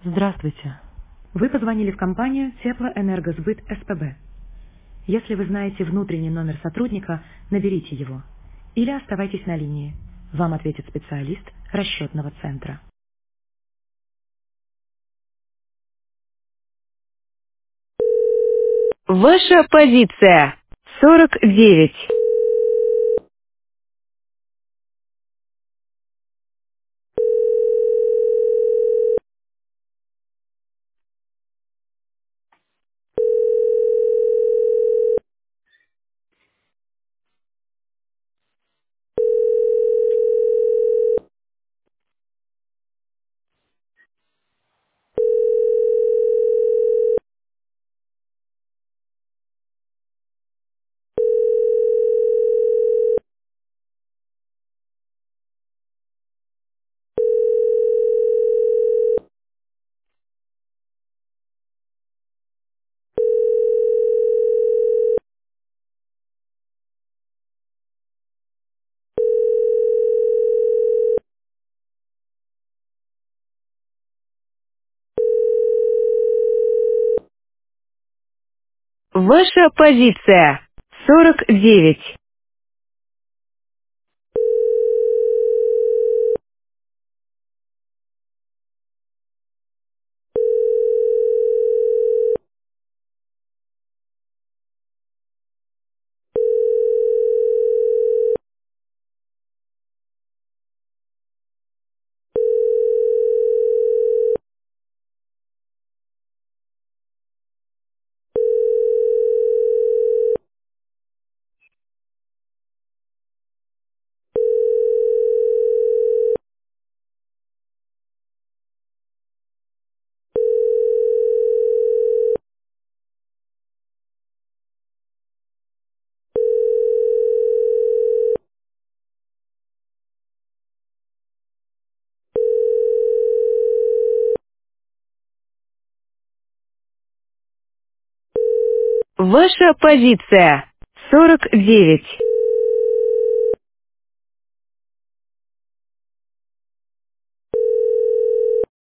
Здравствуйте. Вы позвонили в компанию Теплоэнергосбыт СПБ. Если вы знаете внутренний номер сотрудника, наберите его. Или оставайтесь на линии. Вам ответит специалист расчетного центра. Ваша позиция 49. Ваша позиция 49. Ваша позиция 49.